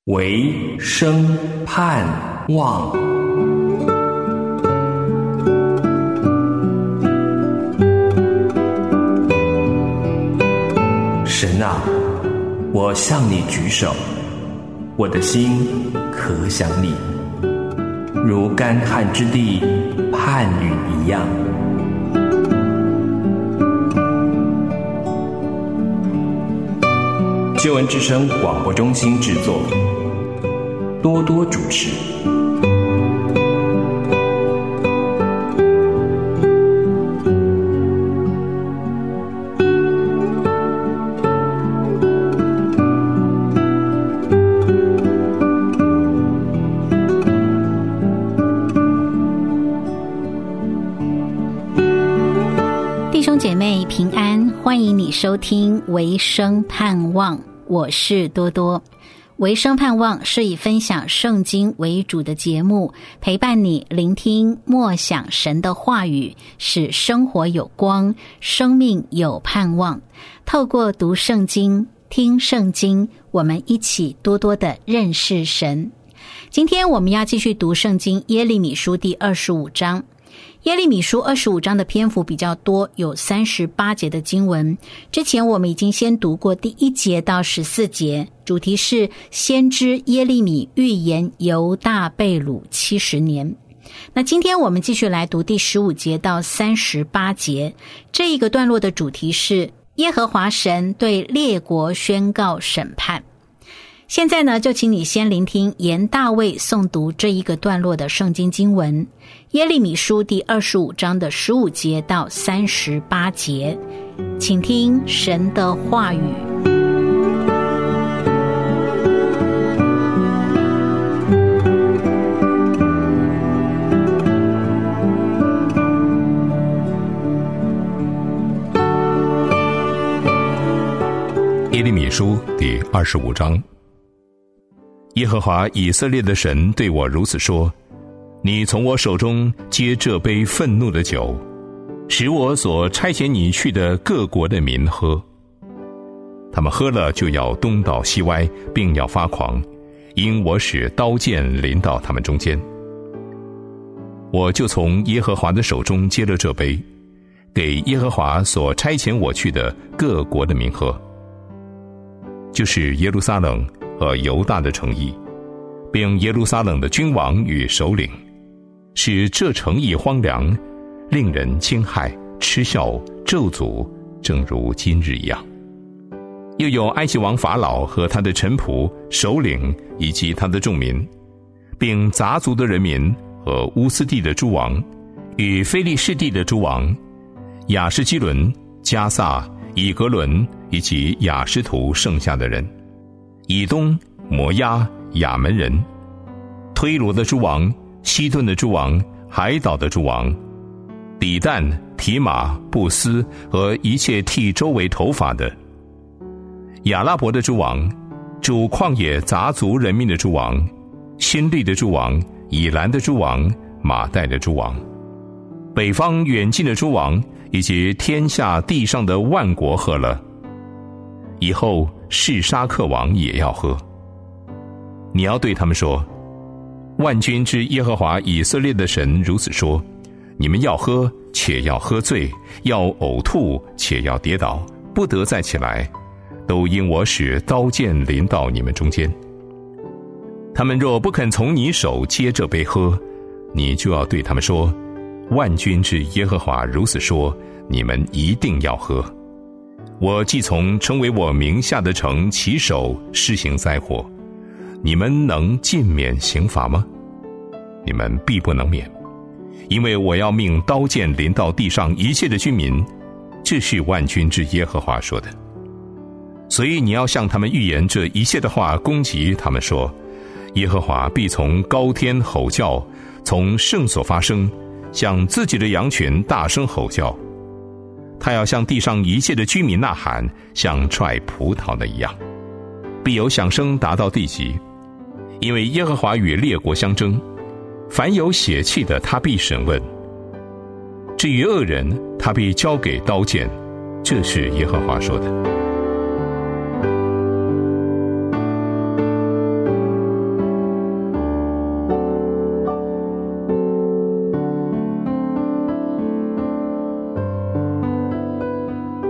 唯生盼望。神啊，我向你举手，我的心可想你，如干旱之地盼雨一样。救恩之声广播中心制作，多多主持。 弟兄姐妹平安，欢迎你收听唯生盼望，我是多多。唯生盼望是以分享圣经为主的节目，陪伴你聆听默想神的话语，使生活有光，生命有盼望。透过读圣经、听圣经，我们一起多多的认识神。今天我们要继续读圣经耶利米书第25章。耶利米书25章的篇幅比较多，有38节的经文。之前我们已经先读过第1节到14节，主题是先知耶利米预言犹大被掳70年。那今天我们继续来读第15节到38节，这一个段落的主题是耶和华神对列国宣告审判。现在呢，就请你先聆听严大卫诵读这一个段落的圣经经文，耶利米书第25章的15节到38节，请听神的话语。 耶利米书第25章。耶和华以色列的神对我如此说：你从我手中接这杯愤怒的酒，使我所差遣你去的各国的民喝。他们喝了就要东倒西歪，并要发狂，因我使刀剑临到他们中间。我就从耶和华的手中接了这杯，给耶和华所差遣我去的各国的民喝，就是耶路撒冷和犹大的城邑，并耶路撒冷的君王与首领，使这城邑荒凉，令人惊骇、嗤笑、咒诅，正如今日一样。又有埃及王法老和他的臣仆、首领以及他的众民，并杂族的人民和乌斯地的诸王，与非利士地的诸王，亚实基伦、加萨、以格伦以及亚实图剩下的人，以东、摩押、亚门人，推罗的诸王、西顿的诸王、海岛的诸王，底但、提马、布斯和一切剃周围头发的，亚拉伯的诸王，主旷野杂族人民的诸王，新利的诸王，以兰的诸王，马代的诸王，北方远近的诸王，以及天下地上的万国喝了。以后示沙克王也要喝。你要对他们说：万军之耶和华以色列的神如此说，你们要喝，且要喝醉，要呕吐，且要跌倒，不得再起来，都因我使刀剑临到你们中间。他们若不肯从你手接这杯喝，你就要对他们说：万军之耶和华如此说，你们一定要喝。我既从称为我名下的城起手施行灾祸，你们能尽免刑罚吗？你们必不能免，因为我要命刀剑临到地上一切的居民，这是万军之耶和华说的。所以你要向他们预言这一切的话，攻击他们说：耶和华必从高天吼叫，从圣所发声，向自己的羊群大声吼叫。他要向地上一切的居民呐喊，像踹葡萄的一样，必有响声达到地极。因为耶和华与列国相争，凡有血气的他必审问，至于恶人他必交给刀剑，这是耶和华说的。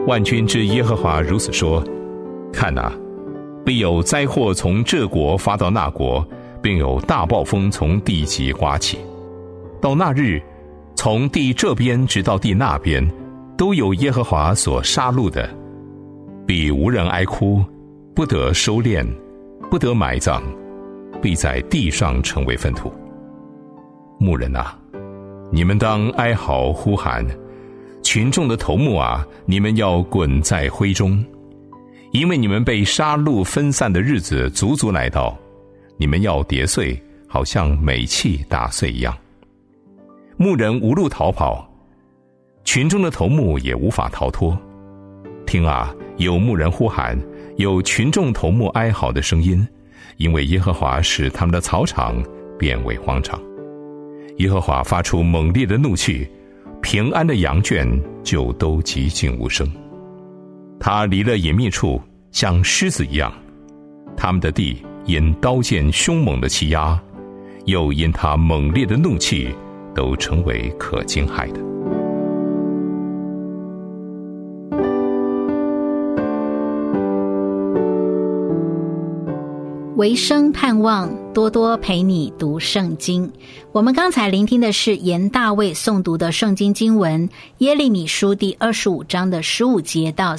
万军之耶和华如此说：看啊，必有灾祸从这国发到那国，并有大暴风从地极刮起。到那日，从地这边直到地那边，都有耶和华所杀戮的，必无人哀哭，不得收敛，不得埋葬，必在地上成为粪土。牧人啊，你们当哀嚎呼喊，群众的头目啊，你们要滚在灰中，因为你们被杀戮分散的日子足足来到，你们要跌碎，好像煤气打碎一样。牧人无路逃跑，群众的头目也无法逃脱。听啊，有牧人呼喊，有群众头目哀嚎的声音，因为耶和华使他们的草场变为荒场。耶和华发出猛烈的怒气，平安的羊圈就都寂静无声。他离了隐秘处，像狮子一样，他们的地因刀剑凶猛的欺压，又因他猛烈的怒气，都成为可惊骇的。 维生盼望多多陪你读圣经。我们刚才聆听的是严大卫诵读的圣经经文耶利米书第25章的15节到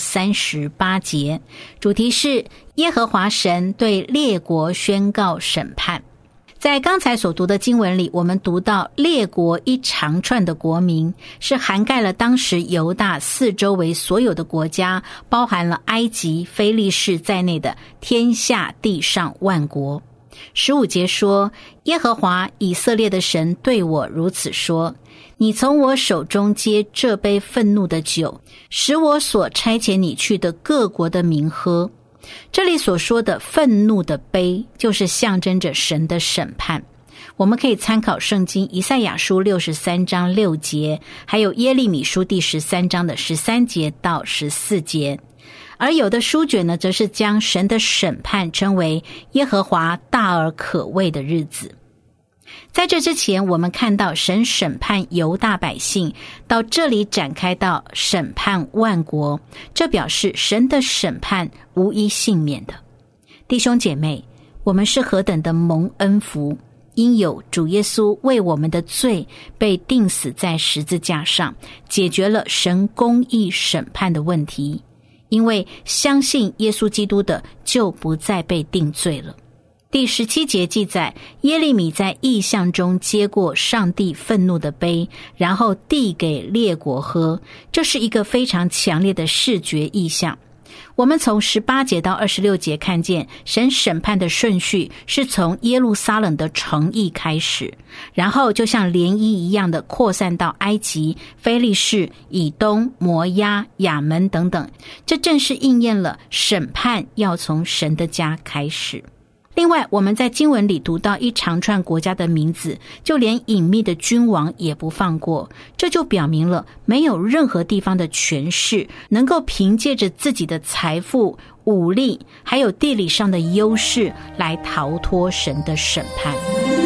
38节，主题是耶和华神对列国宣告审判。在刚才所读的经文里，我们读到列国一长串的国名，是涵盖了当时犹大四周围所有的国家，包含了埃及、非利士在内的天下地上万国。15节说，耶和华以色列的神对我如此说，你从我手中接这杯愤怒的酒，使我所差遣你去的各国的民喝。这里所说的愤怒的杯，就是象征着神的审判。我们可以参考圣经以赛亚书63章6节，还有耶利米书第13章的13节到14节。而有的书卷呢，则是将神的审判称为耶和华大而可畏的日子。在这之前，我们看到神审判犹大百姓，到这里展开到审判万国，这表示神的审判无一幸免的。弟兄姐妹，我们是何等的蒙恩福，因有主耶稣为我们的罪被钉死在十字架上，解决了神公义审判的问题。因为相信耶稣基督的，就不再被定罪了。第17节记载，耶利米在异象中接过上帝愤怒的杯，然后递给列国喝，这是一个非常强烈的视觉意象。我们从18节到26节看见，神审判的顺序是从耶路撒冷的城邑开始，然后就像涟漪一样的扩散到埃及、非利士、以东、摩押、亚门等等，这正是应验了审判要从神的家开始。另外，我们在经文里读到一长串国家的名字，就连隐秘的君王也不放过，这就表明了没有任何地方的权势能够凭借着自己的财富、武力还有地理上的优势来逃脱神的审判。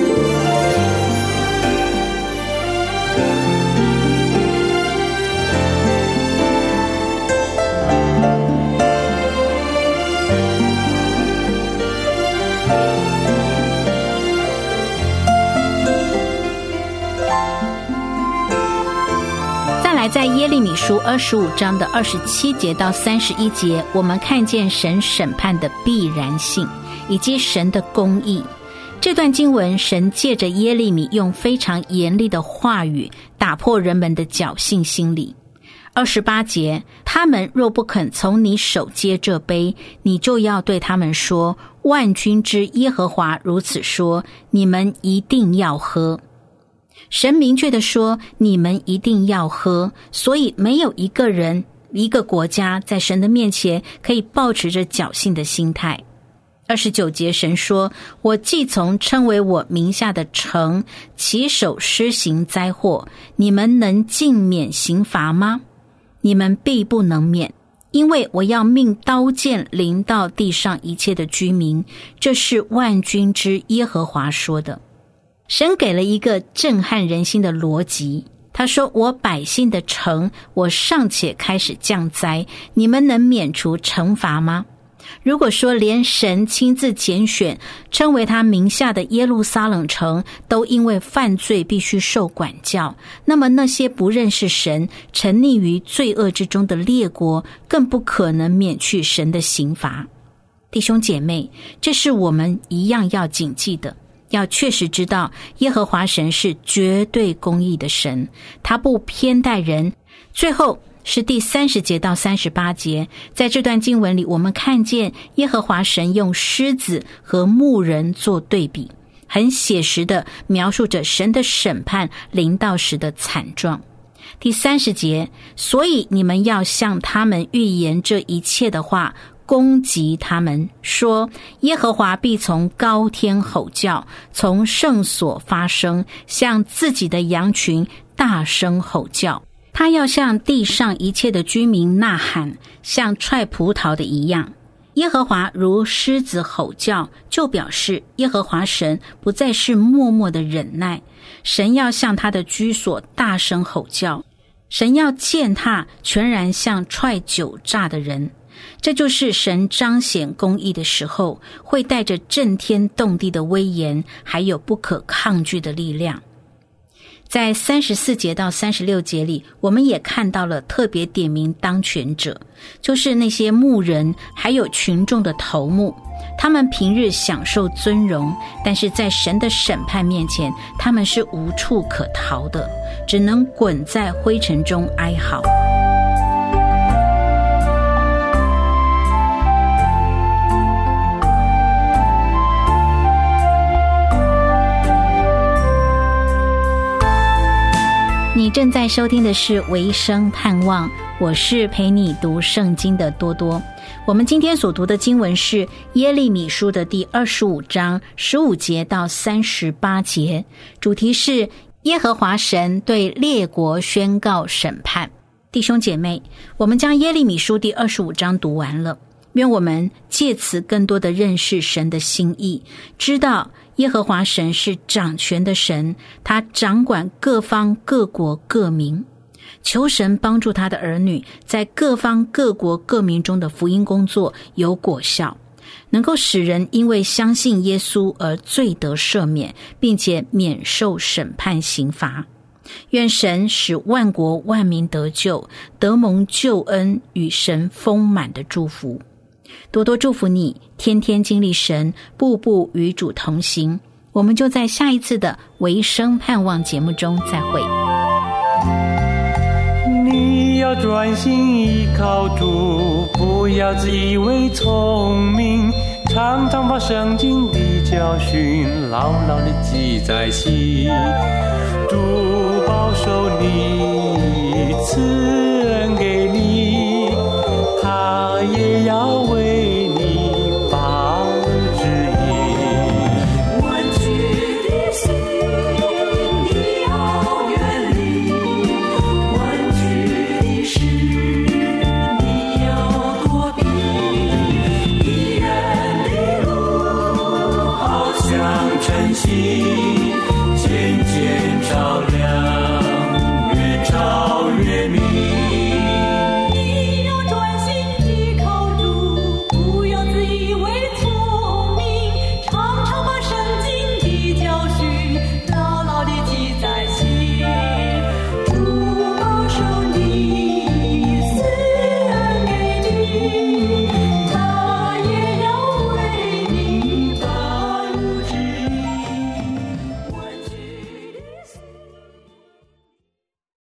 在耶利米书25章的27节到31节，我们看见神审判的必然性以及神的公义。这段经文，神借着耶利米用非常严厉的话语打破人们的侥幸心理。28节，他们若不肯从你手接这杯，你就要对他们说，万军之耶和华如此说，你们一定要喝。神明确地说，你们一定要喝，所以没有一个人、一个国家在神的面前可以抱持着侥幸的心态。29节，神说，我既从称为我名下的城起手施行灾祸，你们能尽免刑罚吗？你们必不能免，因为我要命刀剑临到地上一切的居民，这是万军之耶和华说的。神给了一个震撼人心的逻辑， 他说，我百姓的城，我尚且开始降灾，你们能免除惩罚吗？如果说连神亲自拣选称为他名下的耶路撒冷城都因为犯罪必须受管教，那么那些不认识神沉溺于罪恶之中的列国更不可能免去神的刑罚。弟兄姐妹，这是我们一样要谨记的，要确实知道耶和华神是绝对公义的神，他不偏待人。最后是第30节到38节，在这段经文里，我们看见耶和华神用狮子和牧人做对比，很写实地描述着神的审判临到时的惨状。第30节，所以你们要向他们预言这一切的话，攻击他们，说耶和华必从高天吼叫，从圣所发声，向自己的羊群大声吼叫。他要向地上一切的居民呐喊，像踹葡萄的一样。耶和华如狮子吼叫，就表示耶和华神不再是默默的忍耐，神要向他的居所大声吼叫，神要践踏全然像踹酒榨的人。这就是神彰显公义的时候，会带着震天动地的威严，还有不可抗拒的力量。在34节到36节里，我们也看到了特别点名当权者，就是那些牧人还有群众的头目。他们平日享受尊荣，但是在神的审判面前，他们是无处可逃的，只能滚在灰尘中哀嚎。你正在收听的是维生盼望，我是陪你读圣经的多多。我们今天所读的经文是耶利米书的第25章15节到38节，主题是耶和华神对列国宣告审判。弟兄姐妹，我们将耶利米书第25章读完了，愿我们借此更多的认识神的心意，知道耶和华神是掌权的神，他掌管各方各国各民。求神帮助他的儿女在各方各国各民中的福音工作有果效，能够使人因为相信耶稣而罪得赦免，并且免受审判刑罚。愿神使万国万民得救，得蒙救恩与神丰满的祝福。多多祝福你，天天经历神，步步与主同行。我们就在下一次的维生盼望节目中再会。 你要专心依靠主，不要自以为聪明，常常把圣经的教训牢牢地记在心。主保守你，赐恩给你，他也要为你把指引。 弯曲的心你要远离，弯曲的事你要躲避，义人的路好像晨曦渐渐照亮。